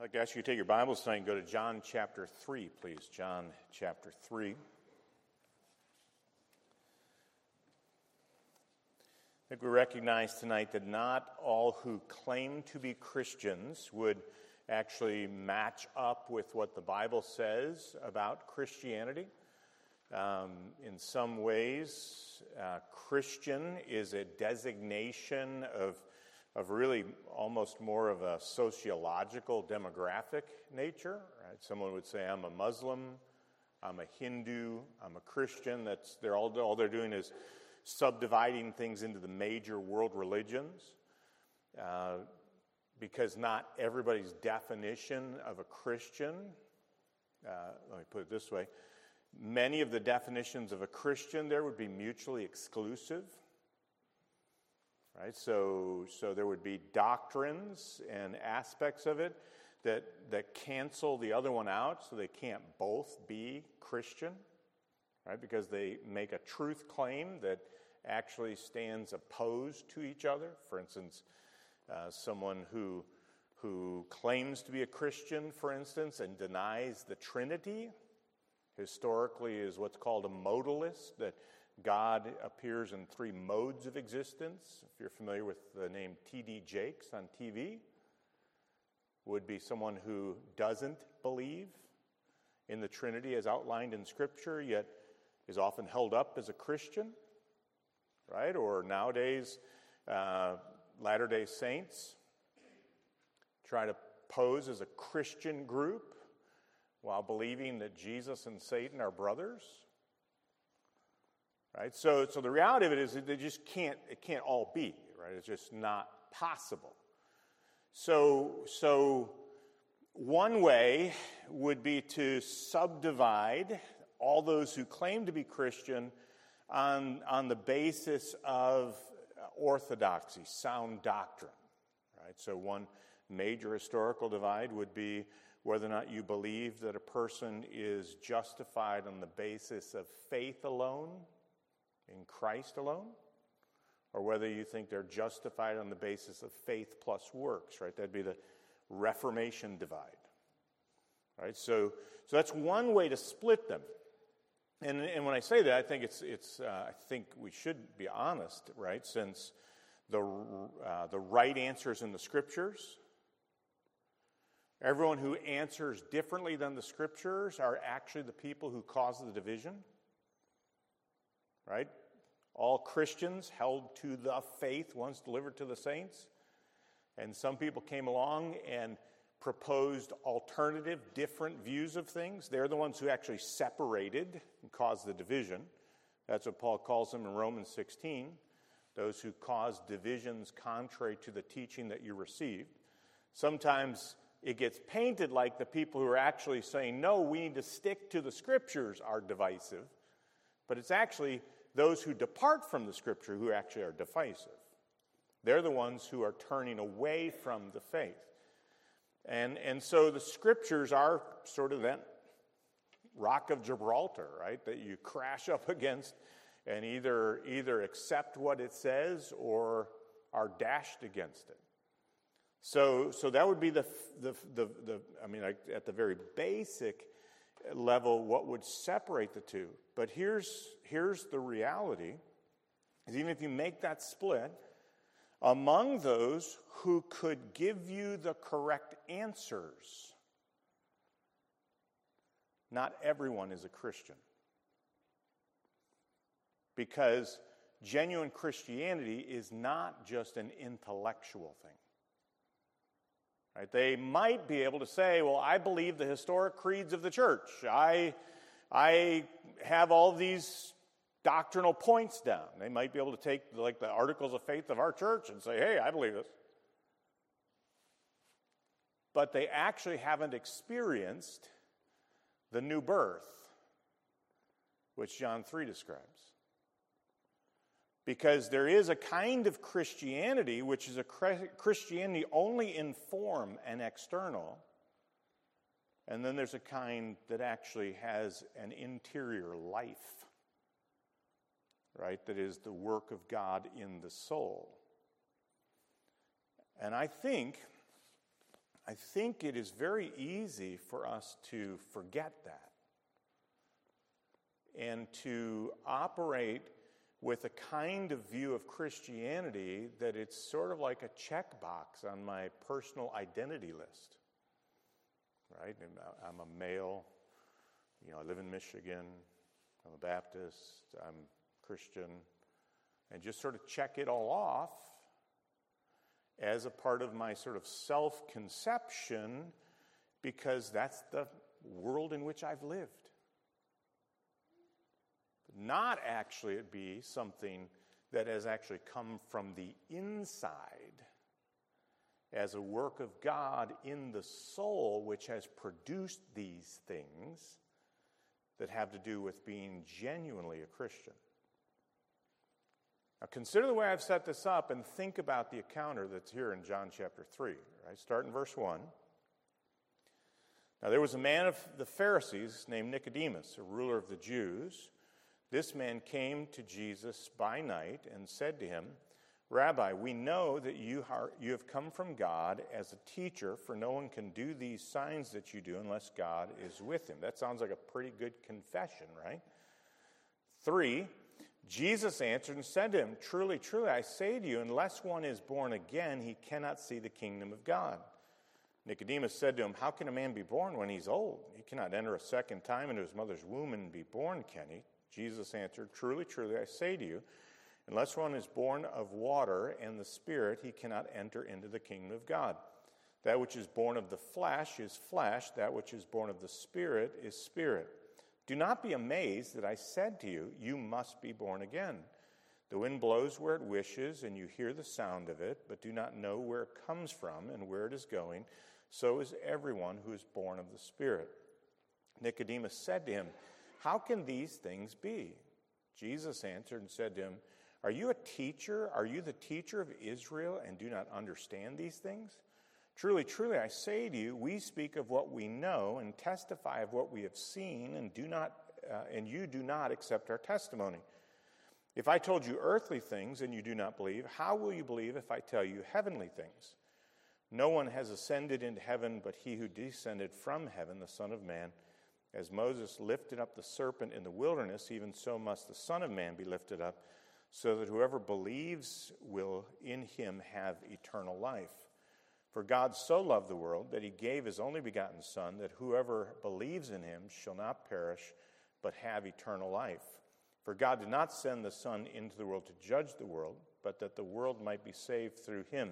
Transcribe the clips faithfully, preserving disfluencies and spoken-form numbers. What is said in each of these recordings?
I'd like to ask you to take your Bibles tonight and go to John chapter three, please. John chapter three. I think we recognize tonight that not all who claim to be Christians would actually match up with what the Bible says about Christianity. Um, in some ways, uh, Christian is a designation of of really almost more of a sociological, demographic nature. Right? Someone would say, I'm a Muslim, I'm a Hindu, I'm a Christian. That's they're all, all they're doing is subdividing things into the major world religions, uh, because not everybody's definition of a Christian, uh, let me put it this way, many of the definitions of a Christian there would be mutually exclusive. Right, so so there would be doctrines and aspects of it that that cancel the other one out, so they can't both be Christian, right? Because they make a truth claim that actually stands opposed to each other. For instance, uh, someone who who claims to be a Christian, for instance, and denies the Trinity, historically is what's called a modalist, that God appears in three modes of existence. If you're familiar with the name T D Jakes on T V, would be someone who doesn't believe in the Trinity as outlined in Scripture, yet is often held up as a Christian, right? Or nowadays, uh, Latter-day Saints try to pose as a Christian group while believing that Jesus and Satan are brothers. Right, so, so the reality of it is that they just can't, it can't all be, right? It's just not possible. So, so one way would be to subdivide all those who claim to be Christian on, on the basis of orthodoxy, sound doctrine, right? So one major historical divide would be whether or not you believe that a person is justified on the basis of faith alone, in Christ alone, or whether you think they're justified on the basis of faith plus works, right? That'd be the Reformation divide, right? So, so that's one way to split them. And and when I say that, I think it's it's uh, I think we should be honest, right? Since the uh, the right answers in the Scriptures, everyone who answers differently than the Scriptures are actually the people who cause the division. Right? All Christians held to the faith once delivered to the saints. And some people came along and proposed alternative, different views of things. They're the ones who actually separated and caused the division. That's what Paul calls them in Romans sixteen. Those who cause divisions contrary to the teaching that you received. Sometimes it gets painted like the people who are actually saying, no, we need to stick to the Scriptures are divisive. But it's actually those who depart from the Scripture who actually are divisive. They're the ones who are turning away from the faith. And, and so the Scriptures are sort of that rock of Gibraltar, right, that you crash up against and either, either accept what it says or are dashed against it. So, so that would be the, the, the, the I mean, like at the very basic level, what would separate the two. But here's here's the reality, is even if you make that split, among those who could give you the correct answers, not everyone is a Christian. Because genuine Christianity is not just an intellectual thing. Right? They might be able to say, well, I believe the historic creeds of the church. I, I have all these doctrinal points down. They might be able to take like the articles of faith of our church and say, hey, I believe this. But they actually haven't experienced the new birth, which John three describes. Because there is a kind of Christianity which is a Christianity only in form and external. And then there's a kind that actually has an interior life, right? That is the work of God in the soul. And I think, I think it is very easy for us to forget that and to operate with a kind of view of Christianity that it's sort of like a checkbox on my personal identity list, right? I'm a male, you know, I live in Michigan, I'm a Baptist, I'm Christian, and just sort of check it all off as a part of my sort of self-conception because that's the world in which I've lived. Not actually it be something that has actually come from the inside as a work of God in the soul, which has produced these things that have to do with being genuinely a Christian. Now consider the way I've set this up and think about the encounter that's here in John chapter three. Right? Start in verse one. Now there was a man of the Pharisees named Nicodemus, a ruler of the Jews. This man came to Jesus by night and said to him, Rabbi, we know that you, are, you have come from God as a teacher, for no one can do these signs that you do unless God is with him. That sounds like a pretty good confession, right? Three, Jesus answered and said to him, Truly, truly, I say to you, unless one is born again, he cannot see the kingdom of God. Nicodemus said to him, How can a man be born when he's old? He cannot enter a second time into his mother's womb and be born, can he? Jesus answered, Truly, truly, I say to you, unless one is born of water and the Spirit, he cannot enter into the kingdom of God. That which is born of the flesh is flesh, that which is born of the Spirit is spirit. Do not be amazed that I said to you, you must be born again. The wind blows where it wishes, and you hear the sound of it, but do not know where it comes from and where it is going. So is everyone who is born of the Spirit. Nicodemus said to him, How can these things be? Jesus answered and said to him, Are you a teacher? Are you the teacher of Israel and do not understand these things? Truly, truly, I say to you, we speak of what we know and testify of what we have seen, and do not, uh, and you do not accept our testimony. If I told you earthly things and you do not believe, how will you believe if I tell you heavenly things? No one has ascended into heaven but he who descended from heaven, the Son of Man. As Moses lifted up the serpent in the wilderness, even so must the Son of Man be lifted up, so that whoever believes will in him have eternal life. For God so loved the world that he gave his only begotten Son, that whoever believes in him shall not perish, but have eternal life. For God did not send the Son into the world to judge the world, but that the world might be saved through him.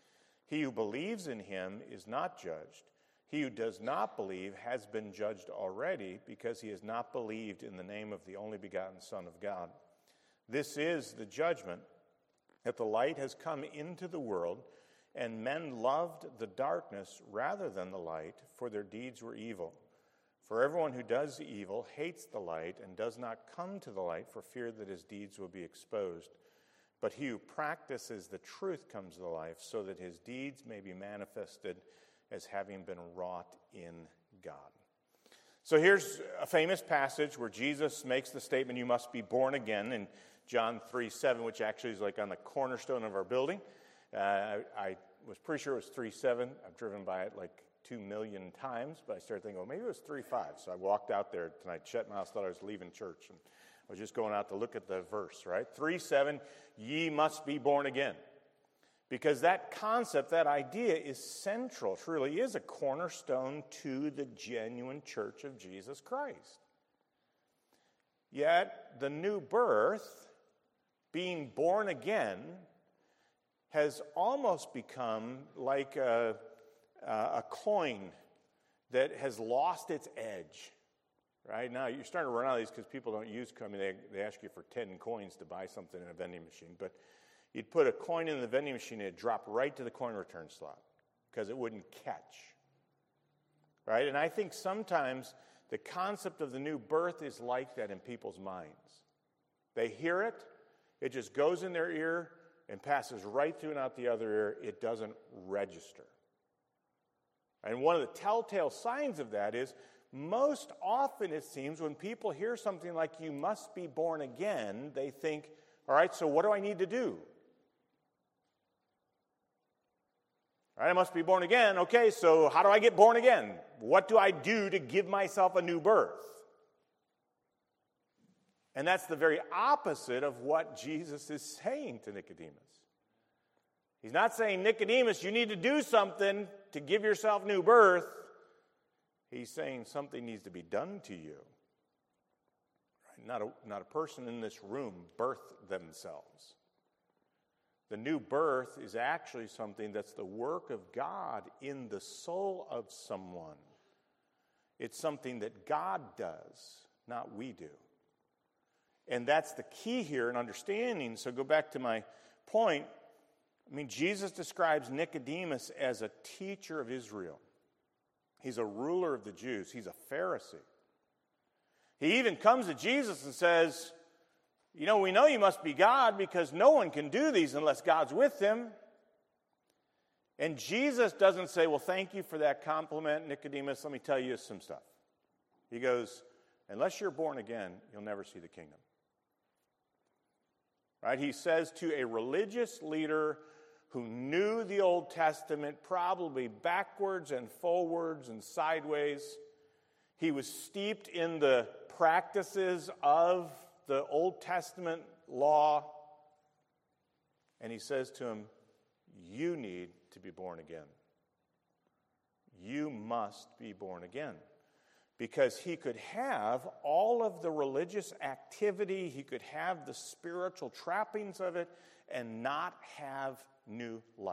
He who believes in him is not judged. He who does not believe has been judged already, because he has not believed in the name of the only begotten Son of God. This is the judgment, that the light has come into the world, and men loved the darkness rather than the light, for their deeds were evil. For everyone who does evil hates the light and does not come to the light for fear that his deeds will be exposed. But he who practices the truth comes to life, so that his deeds may be manifested as having been wrought in God. So here's a famous passage where Jesus makes the statement, you must be born again, in John three seven, which actually is like on the cornerstone of our building. Uh, I, I was pretty sure it was three seven. I've driven by it like two million times, but I started thinking, well, maybe it was three five. So I walked out there tonight. Chet Mouse thought I was leaving church, and I was just going out to look at the verse, right? three seven, ye must be born again. Because that concept, that idea is central, truly is a cornerstone to the genuine church of Jesus Christ. Yet the new birth, being born again, has almost become like a, a coin that has lost its edge. Right now, you're starting to run out of these because people don't use coin. I mean, they, they ask you for ten coins to buy something in a vending machine. But you'd put a coin in the vending machine and it'd drop right to the coin return slot because it wouldn't catch. Right? And I think sometimes the concept of the new birth is like that in people's minds. They hear it, it just goes in their ear and passes right through and out the other ear. It doesn't register. And one of the telltale signs of that is most often, it seems, when people hear something like you must be born again, they think, all right, so what do I need to do? Right, I must be born again. Okay, so how do I get born again? What do I do to give myself a new birth? And that's the very opposite of what Jesus is saying to Nicodemus. He's not saying, Nicodemus, you need to do something to give yourself new birth. He's saying something needs to be done to you. Right? Not a, not a person in this room birthed themselves. The new birth is actually something that's the work of God in the soul of someone. It's something that God does, not we do. And that's the key here in understanding. So go back to my point. I mean, Jesus describes Nicodemus as a teacher of Israel. He's a ruler of the Jews. He's a Pharisee. He even comes to Jesus and says, you know, we know you must be God because no one can do these unless God's with them. And Jesus doesn't say, well, thank you for that compliment, Nicodemus. Let me tell you some stuff. He goes, unless you're born again, you'll never see the kingdom. Right? He says to a religious leader who knew the Old Testament probably backwards and forwards and sideways. He was steeped in the practices of the Old Testament law. And he says to him, you need to be born again. You must be born again. Because he could have all of the religious activity, he could have the spiritual trappings of it, and not have new life.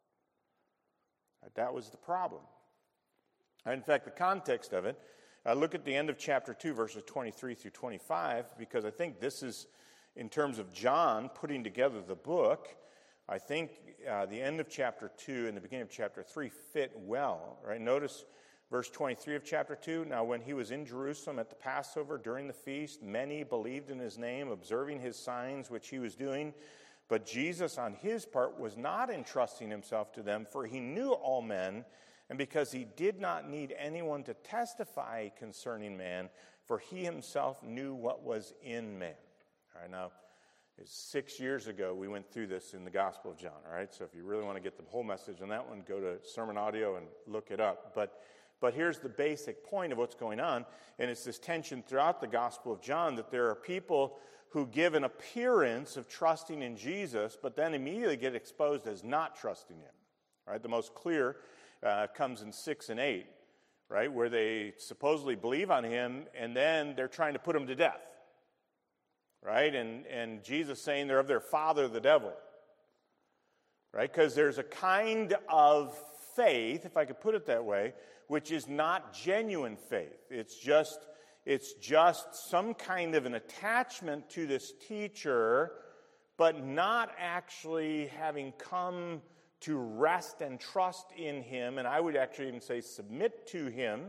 That was the problem. In fact, the context of it, I look at the end of chapter two, verses twenty-three through twenty-five, because I think this is, in terms of John putting together the book, I think uh, the end of chapter two and the beginning of chapter three fit well. Right? Notice verse twenty-three of chapter two, now when he was in Jerusalem at the Passover during the feast, many believed in his name, observing his signs which he was doing. But Jesus on his part was not entrusting himself to them, for he knew all men, and because he did not need anyone to testify concerning man, for he himself knew what was in man. All right, now, six years ago we went through this in the Gospel of John, all right? So if you really want to get the whole message on that one, go to Sermon Audio and look it up. But But here's the basic point of what's going on, and it's this tension throughout the Gospel of John that there are people who give an appearance of trusting in Jesus, but then immediately get exposed as not trusting him. Right? The most clear uh, comes in six and eight, right, where they supposedly believe on him, and then they're trying to put him to death. Right? And, and Jesus saying they're of their father, the devil. Right? Because there's a kind of faith, if I could put it that way, which is not genuine faith. It's just, it's just some kind of an attachment to this teacher, but not actually having come to rest and trust in him, and I would actually even say submit to him.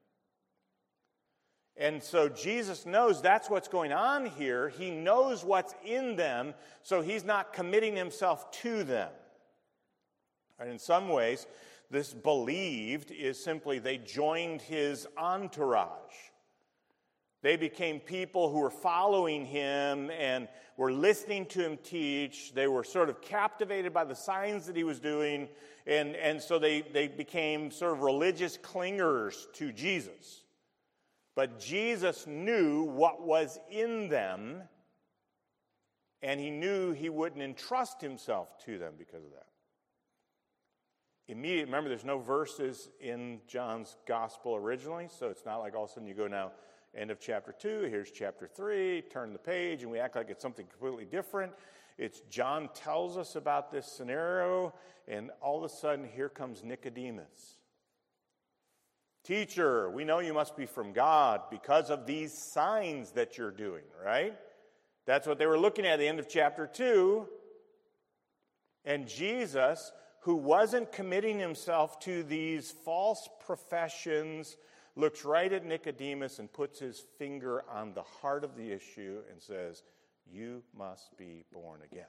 And so Jesus knows that's what's going on here. He knows what's in them, so he's not committing himself to them. And in some ways, this believed is simply they joined his entourage. They became people who were following him and were listening to him teach. They were sort of captivated by the signs that he was doing, and, and so they, they became sort of religious clingers to Jesus. But Jesus knew what was in them, and he knew he wouldn't entrust himself to them because of that. Immediately, remember, there's no verses in John's gospel originally, so it's not like all of a sudden you go now, end of chapter two, here's chapter three, turn the page, and we act like it's something completely different. It's John tells us about this scenario, and all of a sudden, here comes Nicodemus. Teacher, we know you must be from God because of these signs that you're doing, right? That's what they were looking at at the end of chapter two. And Jesus, who wasn't committing himself to these false professions, looks right at Nicodemus and puts his finger on the heart of the issue and says, you must be born again.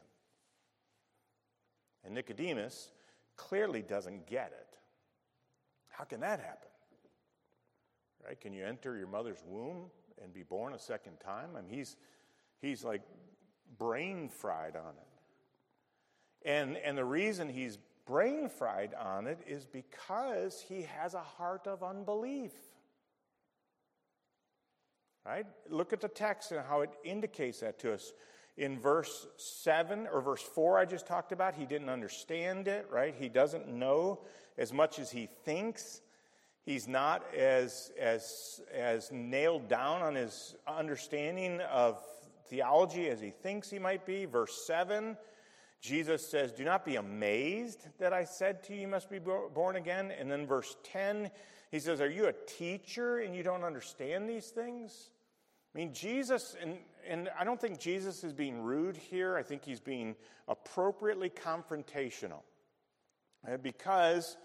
And Nicodemus clearly doesn't get it. How can that happen? Right? Can you enter your mother's womb and be born a second time? I mean, he's he's like brain fried on it. And and the reason he's brain fried on it is because he has a heart of unbelief. Right? Look at the text and how it indicates that to us. In verse seven or verse four I just talked about, he didn't understand it, right? He doesn't know as much as he thinks. He's not as, as, as nailed down on his understanding of theology as he thinks he might be. Verse seven, Jesus says, do not be amazed that I said to you, you must be born again. And then verse ten, he says, are you a teacher and you don't understand these things? I mean, Jesus, and, and I don't think Jesus is being rude here. I think he's being appropriately confrontational. Because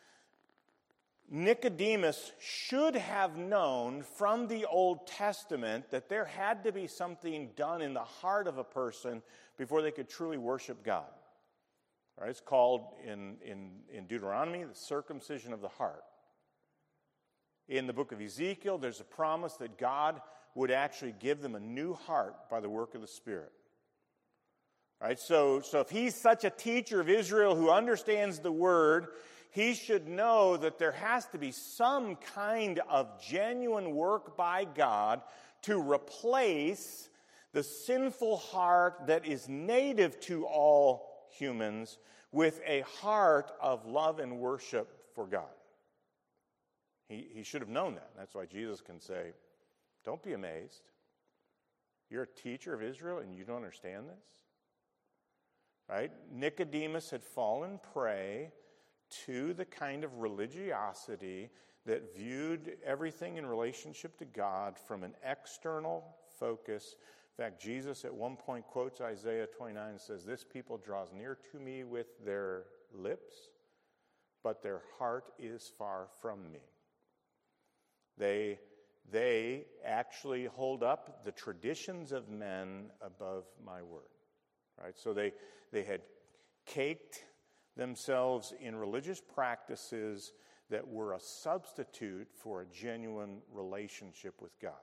Nicodemus should have known from the Old Testament that there had to be something done in the heart of a person before they could truly worship God. Right? It's called in, in, in Deuteronomy the circumcision of the heart. In the book of Ezekiel, there's a promise that God would actually give them a new heart by the work of the Spirit. Right? So, so if he's such a teacher of Israel who understands the Word, he should know that there has to be some kind of genuine work by God to replace the sinful heart that is native to all humans with a heart of love and worship for God. He, he should have known that. That's why Jesus can say, don't be amazed. You're a teacher of Israel and you don't understand this? Right? Nicodemus had fallen prey to the kind of religiosity that viewed everything in relationship to God from an external focus. In fact, Jesus at one point quotes Isaiah twenty-nine and says, this people draws near to me with their lips, but their heart is far from me. They, they actually hold up the traditions of men above my word. Right? So they, they had caked themselves in religious practices that were a substitute for a genuine relationship with God.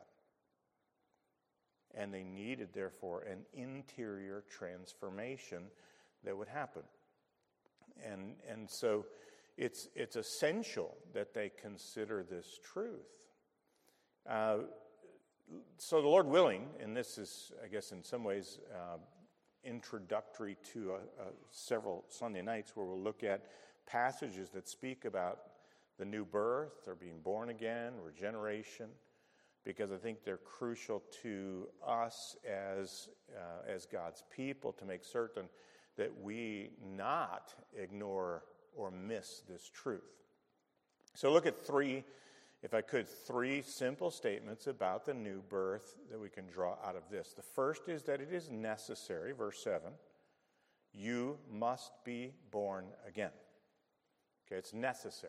And they needed, therefore, an interior transformation that would happen. And, and so it's, it's essential that they consider this truth. Uh, so the Lord willing, and this is, I guess, in some ways uh, introductory to uh, uh, several Sunday nights where we'll look at passages that speak about the new birth or being born again, regeneration, because I think they're crucial to us as, uh, as God's people to make certain that we not ignore or miss this truth. So look at three, if I could, three simple statements about the new birth that we can draw out of this. The first is that it is necessary, verse seven, you must be born again. Okay, it's necessary.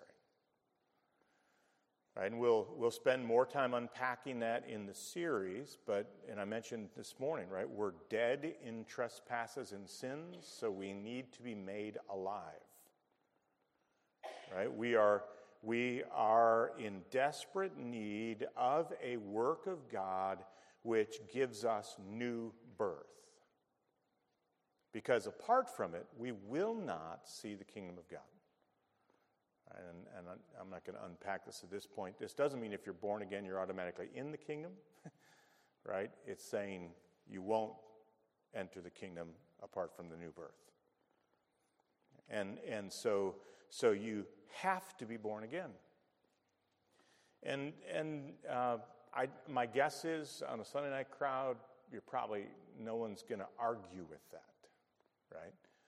Right, and we'll we'll spend more time unpacking that in the series, but, and I mentioned this morning, right, we're dead in trespasses and sins, so we need to be made alive. Right, we are we are in desperate need of a work of God which gives us new birth. Because apart from it, we will not see the kingdom of God. And, and I'm not going to unpack this at this point. This doesn't mean if you're born again, you're automatically in the kingdom, right? It's saying you won't enter the kingdom apart from the new birth. And and so so you have to be born again. And and uh, I my guess is on a Sunday night crowd, you're probably no one's going to argue with that, right?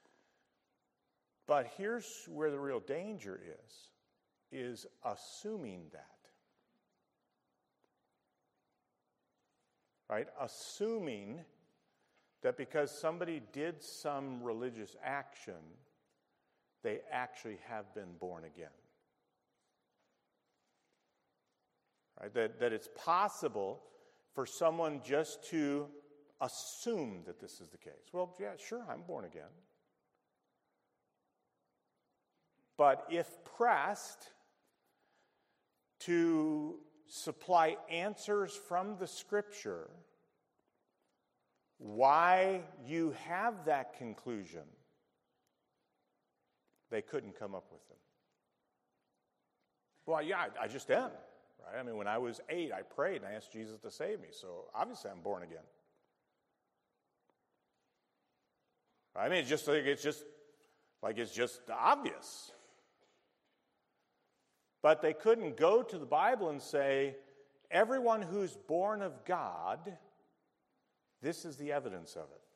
But here's where the real danger is, is assuming that. Right? Assuming that because somebody did some religious action, they actually have been born again. Right? That, that it's possible for someone just to assume that this is the case. Well, yeah, sure, I'm born again. But if pressed to supply answers from the Scripture, why you have that conclusion, They couldn't come up with them. Well, yeah, I, I just am. Right? I mean, when I was eight, I prayed and I asked Jesus to save me. So obviously I'm born again. I mean, it's just like it's just like it's just obvious. But they couldn't go to the Bible and say, everyone who's born of God, this is the evidence of it.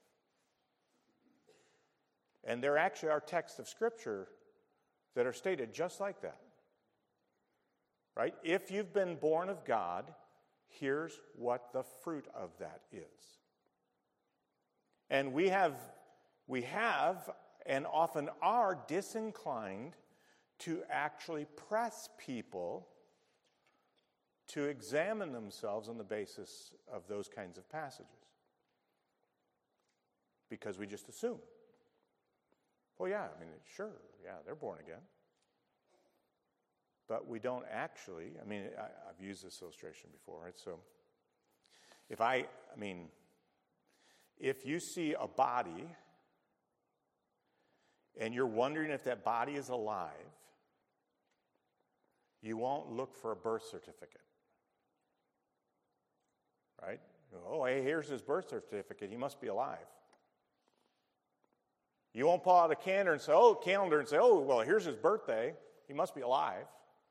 And there actually are texts of Scripture that are stated just like that. Right? If you've been born of God, here's what the fruit of that is. And we have, we have and often are disinclined to actually press people to examine themselves on the basis of those kinds of passages. Because we just assume. Well, yeah, I mean, sure, yeah, they're born again. But we don't actually, I mean, I, I've used this illustration before, right? So if I, I mean, if you see a body and you're wondering if that body is alive, you won't look for a birth certificate. Right? Oh, hey, here's his birth certificate. He must be alive. You won't pull out a calendar and say, oh, calendar and say, oh, well, here's his birthday. He must be alive.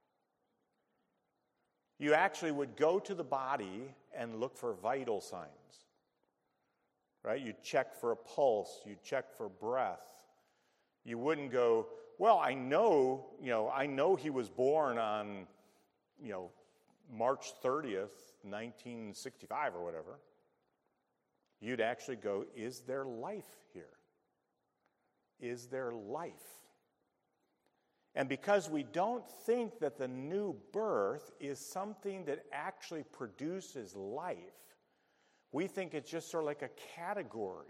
You actually would go to the body and look for vital signs. Right? You'd check for a pulse. You'd check for breath. You wouldn't go, well, I know, you know, I know he was born on, you know, March thirtieth, nineteen sixty-five or whatever. You'd actually go, is there life here? Is there life? And because we don't think that the new birth is something that actually produces life, we think it's just sort of like a category.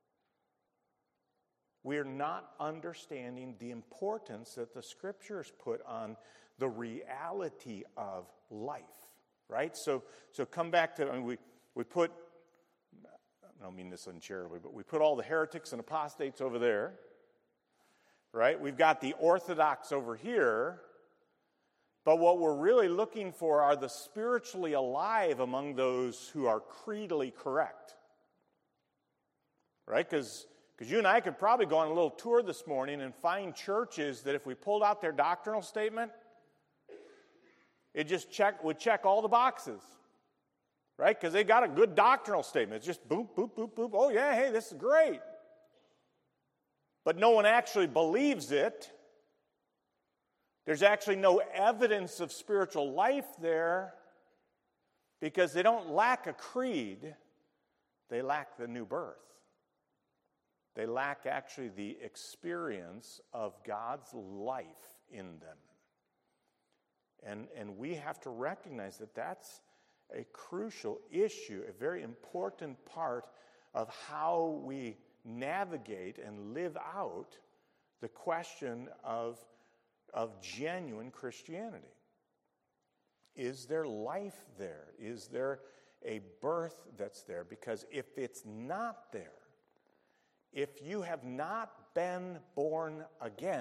We're not understanding the importance that the Scriptures put on the reality of life, right? So, so come back to, I mean, we, we put, I don't mean this uncharitably, but we put all the heretics and apostates over there, right? We've got the Orthodox over here, but what we're really looking for are the spiritually alive among those who are creedally correct, right? Because Because you and I could probably go on a little tour this morning and find churches that if we pulled out their doctrinal statement, it just check would check all the boxes, right? Because they got a good doctrinal statement. It's just boop, boop, boop, boop. Oh, yeah, hey, this is great. But no one actually believes it. There's actually no evidence of spiritual life there because they don't lack a creed. They lack the new birth. They lack actually the experience of God's life in them. And, and we have to recognize that that's a crucial issue, a very important part of how we navigate and live out the question of, of genuine Christianity. Is there life there? Is there a birth that's there? Because if it's not there, if you have not been born again,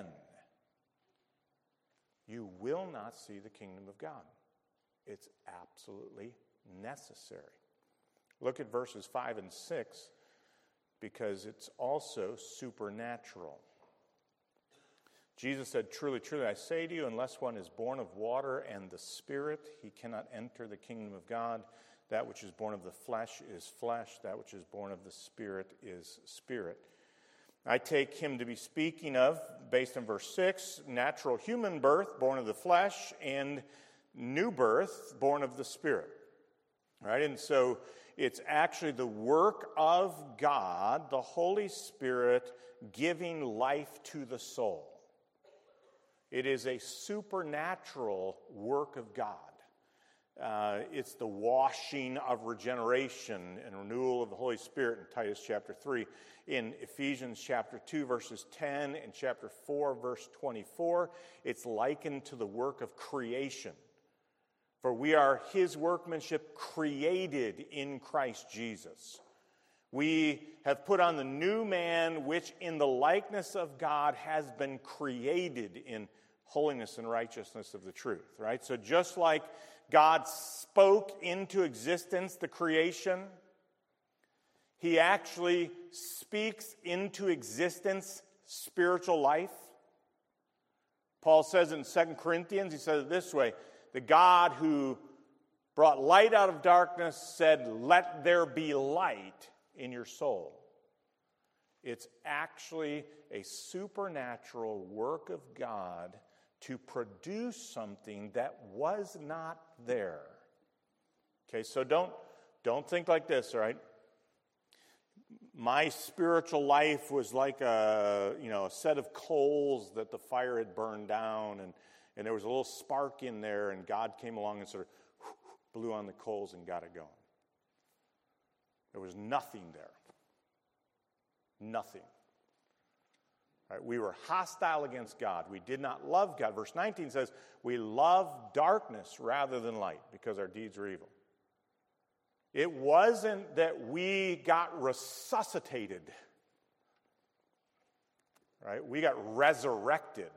you will not see the kingdom of God. It's absolutely necessary. Look at verses five and six, because it's also supernatural. Jesus said, truly, truly, I say to you, unless one is born of water and the Spirit, he cannot enter the kingdom of God. That which is born of the flesh is flesh. That which is born of the Spirit is spirit. I take him to be speaking of, based on verse six, natural human birth, born of the flesh, and new birth, born of the Spirit. Right? And so it's actually the work of God, the Holy Spirit, giving life to the soul. It is a supernatural work of God. Uh, it's the washing of regeneration and renewal of the Holy Spirit in Titus chapter three. In Ephesians chapter two, verses ten, and chapter four, verse twenty-four, it's likened to the work of creation. For we are his workmanship created in Christ Jesus. We have put on the new man, which in the likeness of God has been created in holiness and righteousness of the truth, right? So just like God spoke into existence the creation, he actually speaks into existence spiritual life. Paul says in Second Corinthians, he says it this way, the God who brought light out of darkness said, "Let there be light in your soul." It's actually a supernatural work of God to produce something that was not there. Okay, so don't, don't think like this, all right? My spiritual life was like a, you know, a set of coals that the fire had burned down, and, and there was a little spark in there, and God came along and sort of blew on the coals and got it going. There was nothing there. Nothing. Right? We were hostile against God. We did not love God. Verse nineteen says, we love darkness rather than light because our deeds are evil. It wasn't that we got resuscitated. Right? We got resurrected.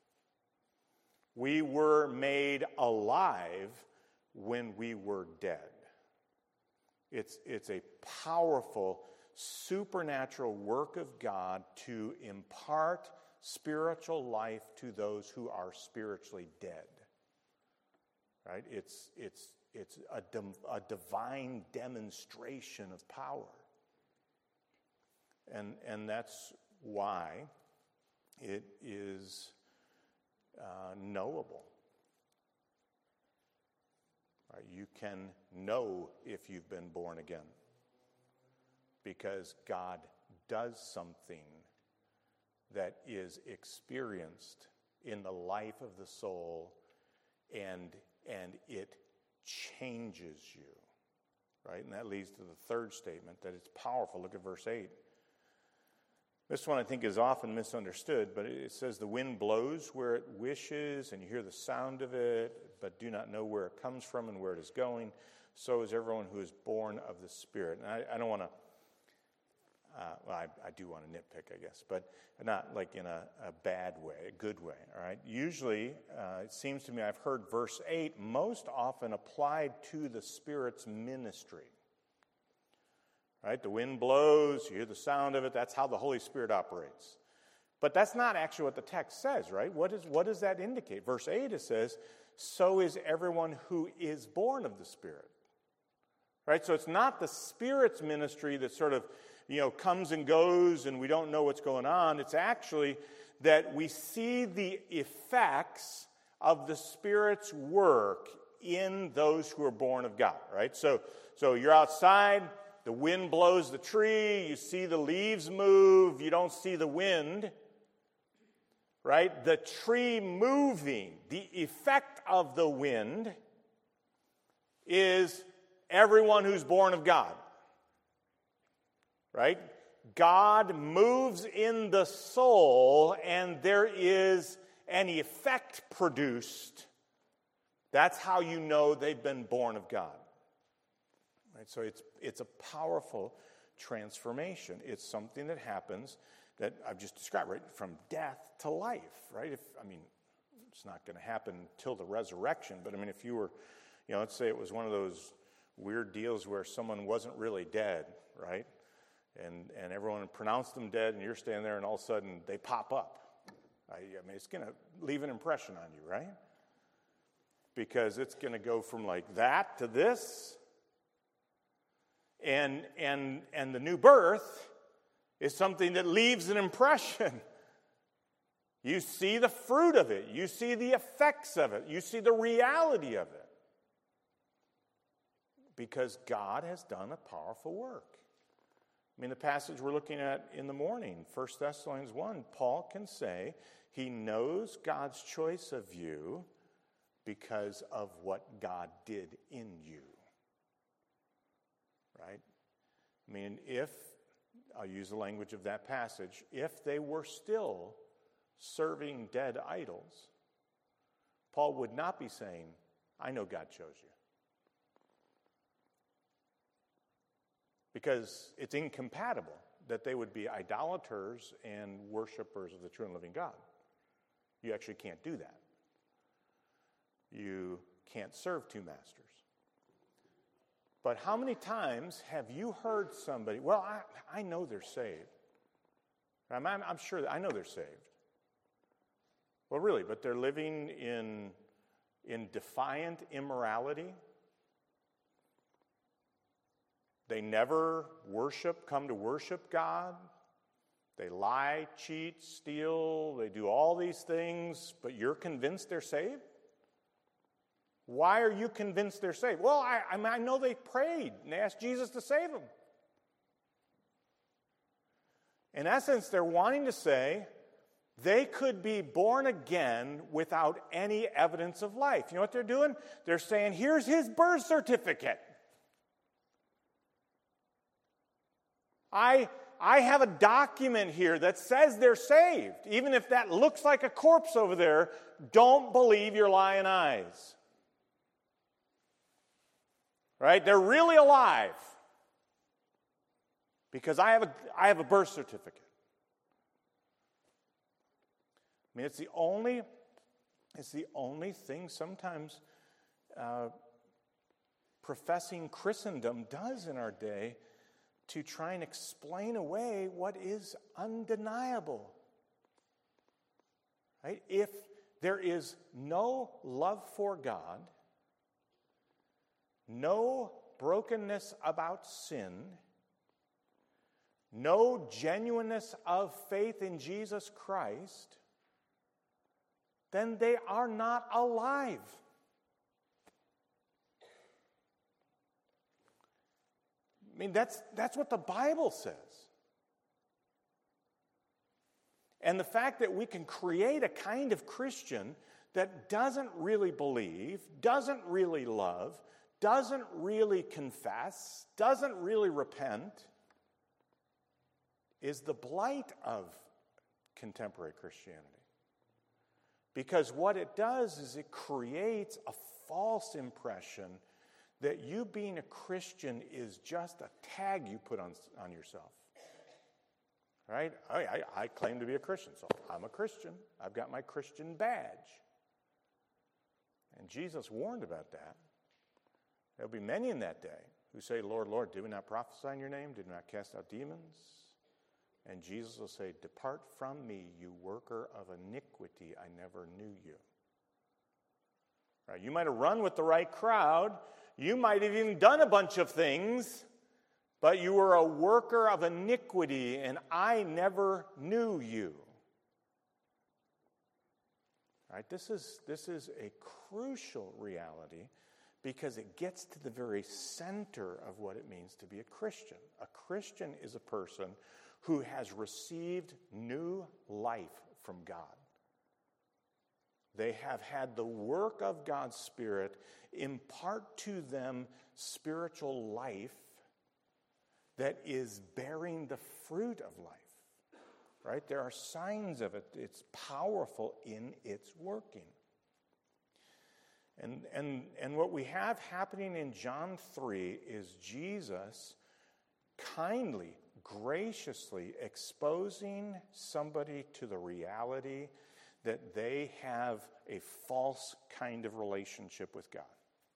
We were made alive when we were dead. It's, it's a powerful supernatural work of God to impart spiritual life to those who are spiritually dead. Right? It's, it's, it's a, a divine demonstration of power. And, and that's why it is uh, knowable. Right? You can know if you've been born again, because God does something that is experienced in the life of the soul, and, and it changes you, right? And that leads to the third statement, that it's powerful. Look at verse eight. This one I think is often misunderstood, but it says the wind blows where it wishes, and you hear the sound of it, but do not know where it comes from and where it is going. So is everyone who is born of the Spirit. And I, I don't want to Uh, well, I, I do want to nitpick, I guess, but not like in a, a bad way, a good way, all right? Usually, uh, it seems to me I've heard verse eight most often applied to the Spirit's ministry, right? The wind blows, you hear the sound of it, that's how the Holy Spirit operates. But that's not actually what the text says, right? What, is, what does that indicate? Verse eight, it says, so is everyone who is born of the Spirit, right? So it's not the Spirit's ministry that sort of you know, comes and goes and we don't know what's going on. It's actually that we see the effects of the Spirit's work in those who are born of God, right? So, so you're outside, the wind blows the tree, you see the leaves move, you don't see the wind, right? The tree moving, the effect of the wind is everyone who's born of God. Right? God moves in the soul and there is an effect produced. That's how you know they've been born of God. Right? So it's, it's a powerful transformation. It's something that happens that I've just described, right? From death to life, right? If, I mean, it's not going to happen till the resurrection, but I mean, if you were, you know, let's say it was one of those weird deals where someone wasn't really dead, right? And and everyone pronounced them dead, and you're standing there, and all of a sudden they pop up. I, I mean, it's going to leave an impression on you, right? Because it's going to go from like that to this. And and and the new birth is something that leaves an impression. You see the fruit of it. You see the effects of it. You see the reality of it. Because God has done a powerful work. I mean, the passage we're looking at in the morning, First Thessalonians one, Paul can say he knows God's choice of you because of what God did in you. Right? I mean, if, I'll use the language of that passage, if they were still serving dead idols, Paul would not be saying, I know God chose you. because it's incompatible that they would be idolaters and worshipers of the true and living God. You actually can't do that. You can't serve two masters. But how many times have you heard somebody, well, I, I know they're saved. I'm, I'm, I'm sure, that I know they're saved. Well, really, but they're living in, in defiant immorality. They never worship, come to worship God. They lie, cheat, steal. They do all these things, but you're convinced they're saved? Why are you convinced they're saved? Well, I, I, mean, I know they prayed and they asked Jesus to save them. In essence, they're wanting to say they could be born again without any evidence of life. You know what they're doing? They're saying, here's his birth certificate. I, I have a document here that says they're saved. Even if that looks like a corpse over there, don't believe your lying eyes. Right? They're really alive. Because I have a, I have a birth certificate. I mean, it's the only, it's the only thing sometimes uh, professing Christendom does in our day to try and explain away what is undeniable. Right? If there is no love for God, no brokenness about sin, no genuineness of faith in Jesus Christ, then they are not alive. I mean, that's, that's what the Bible says. And the fact that we can create a kind of Christian that doesn't really believe, doesn't really love, doesn't really confess, doesn't really repent, is the blight of contemporary Christianity. Because what it does is it creates a false impression that you being a Christian is just a tag you put on, on yourself. Right? I, I, I claim to be a Christian, so I'm a Christian. I've got my Christian badge. And Jesus warned about that. There'll be many in that day who say, Lord, Lord, did we not prophesy in your name? Did we not cast out demons? And Jesus will say, depart from me, you worker of iniquity. I never knew you. Right? You might have run with the right crowd. You might have even done a bunch of things, but you were a worker of iniquity, and I never knew you. Right? This is, this is a crucial reality because it gets to the very center of what it means to be a Christian. A Christian is a person who has received new life from God. They have had the work of God's Spirit impart to them spiritual life that is bearing the fruit of life. Right? There are signs of it. It's powerful in its working. And, and, and what we have happening in John three is Jesus kindly, graciously exposing somebody to the reality that they have a false kind of relationship with God.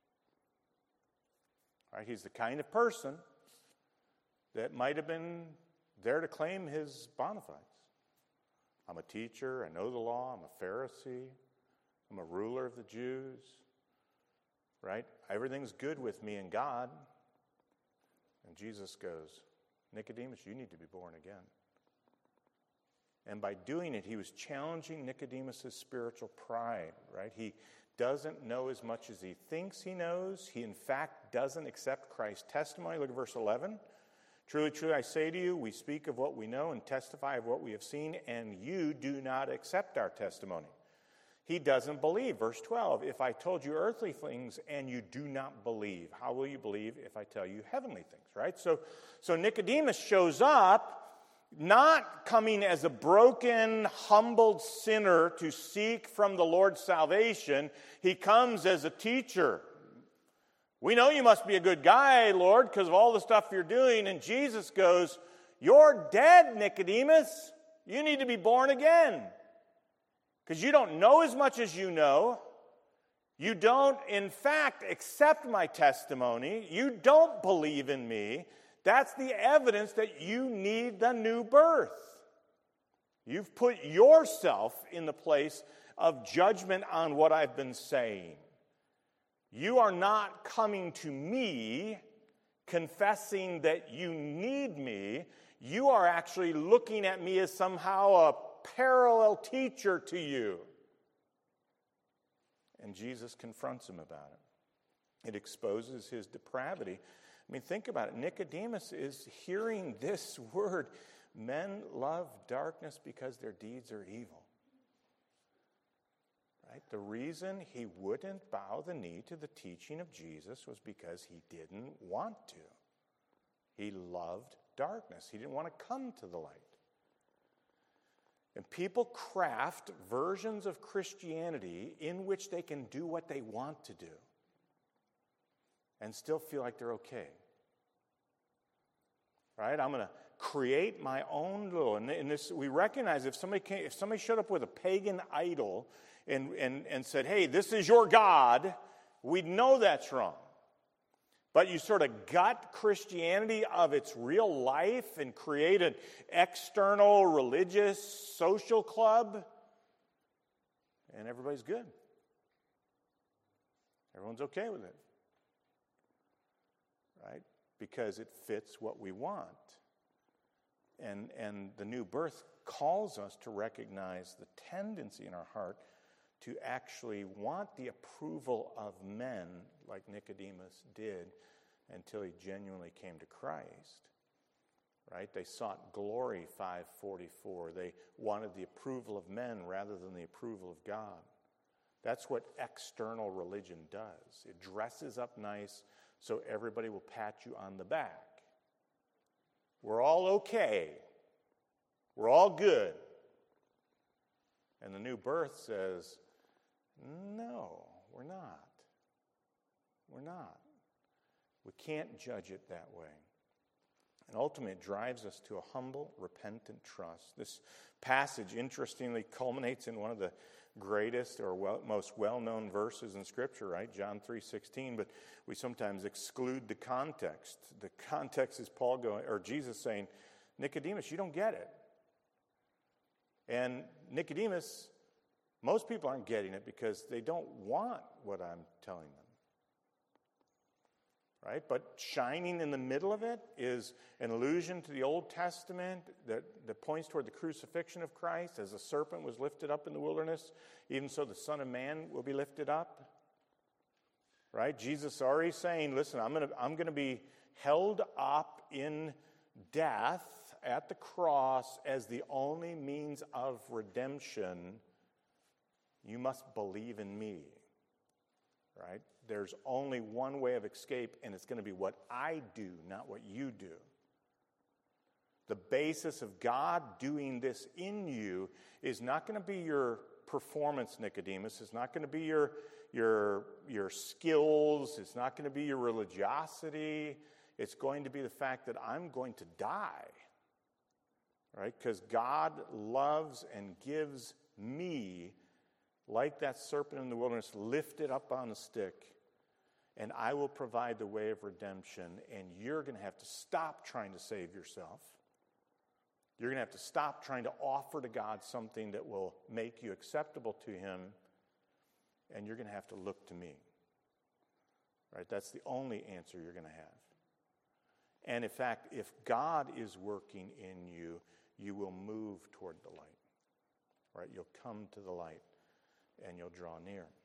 Right? He's the kind of person that might have been there to claim his bona fides. I'm a teacher, I know the law, I'm a Pharisee, I'm a ruler of the Jews, right? Everything's good with me and God. And Jesus goes, Nicodemus, you need to be born again. And by doing it, he was challenging Nicodemus' spiritual pride, right? He doesn't know as much as he thinks he knows. He, in fact, doesn't accept Christ's testimony. Look at verse eleven. Truly, truly, I say to you, we speak of what we know and testify of what we have seen, and you do not accept our testimony. He doesn't believe. Verse twelve, if I told you earthly things and you do not believe, how will you believe if I tell you heavenly things, right? So, so Nicodemus shows up not coming as a broken, humbled sinner to seek from the Lord's salvation. He comes as a teacher We know you must be a good guy, Lord, because of all the stuff you're doing. And Jesus goes, you're dead, Nicodemus. You need to be born again. Because you don't know as much as you know. You don't, in fact, accept my testimony. You don't believe in me. That's the evidence that you need the new birth. You've put yourself in the place of judgment on what I've been saying. You are not coming to me confessing that you need me. You are actually looking at me as somehow a parallel teacher to you. And Jesus confronts him about it. It exposes his depravity. I mean, think about it. Nicodemus is hearing this word. Men love darkness because their deeds are evil. Right? The reason he wouldn't bow the knee to the teaching of Jesus was because he didn't want to. He loved darkness. He didn't want to come to the light. And people craft versions of Christianity in which they can do what they want to do and still feel like they're okay. Right? I'm going to create my own little, and, and this we recognize if somebody came, if somebody showed up with a pagan idol and, and, and said, hey, this is your God, we'd know that's wrong. But you sort of gut Christianity of its real life and create an external religious social club, and everybody's good. Everyone's okay with it. Right? Because it fits what we want. And, and the new birth calls us to recognize the tendency in our heart to actually want the approval of men like Nicodemus did until he genuinely came to Christ. Right? They sought glory, five forty-four. They wanted the approval of men rather than the approval of God. That's what external religion does. It dresses up nice so everybody will pat you on the back. We're all okay. We're all good. And the new birth says, no, we're not. We're not. We can't judge it that way. And ultimately, it drives us to a humble, repentant trust. This passage, interestingly, culminates in one of the greatest or well, most well-known verses in Scripture, right? John three sixteen, but we sometimes exclude the context. The context is Paul going, or Jesus saying, Nicodemus, you don't get it. And Nicodemus, most people aren't getting it because they don't want what I'm telling them. Right? But shining in the middle of it is an allusion to the Old Testament that, that points toward the crucifixion of Christ. As a serpent was lifted up in the wilderness, even so the Son of Man will be lifted up. Right? Jesus already saying, listen, I'm going to I'm going to be held up in death at the cross as the only means of redemption. You must believe in me. Right? There's only one way of escape, and it's going to be what I do, not what you do. The basis of God doing this in you is not going to be your performance, Nicodemus. It's not going to be your, your, your skills. It's not going to be your religiosity. It's going to be the fact that I'm going to die. Right? Because God loves and gives me, like that serpent in the wilderness, lifted up on a stick, and I will provide the way of redemption, and you're going to have to stop trying to save yourself. You're going to have to stop trying to offer to God something that will make you acceptable to Him, and you're going to have to look to me. Right? That's the only answer you're going to have. And in fact, if God is working in you, you will move toward the light. Right? You'll come to the light, and you'll draw near.